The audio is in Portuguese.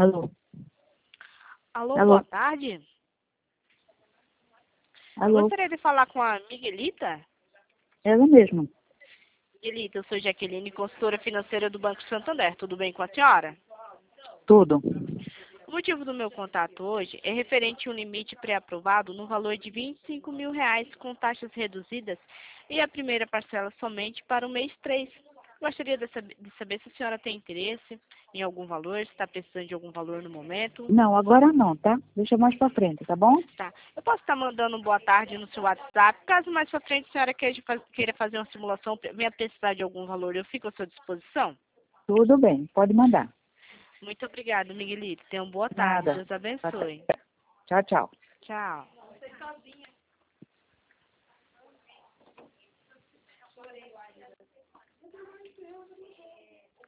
Alô? Alô, Alô? boa tarde. Eu Alô? gostaria de falar com a Miguelita. Ela mesma. Miguelita, eu sou Jaqueline, consultora financeira do Banco Santander. Tudo bem com a senhora? Tudo. O motivo do meu contato hoje é referente a um limite pré-aprovado no valor de R$ 25.000 com taxas reduzidas e a primeira parcela somente para o mês 3. Gostaria de saber se a senhora tem interesse em algum valor, se está precisando de algum valor no momento. Não, agora não, tá? Deixa mais pra frente, tá bom? Tá. Eu posso estar mandando um boa tarde no seu WhatsApp. Caso mais pra frente a senhora queira fazer uma simulação, venha precisar de algum valor, eu fico à sua disposição. Tudo bem, pode mandar. Muito obrigada, Miguelito. Tenha uma boa tarde. Nada. Deus abençoe. Tchau, tchau. Tchau.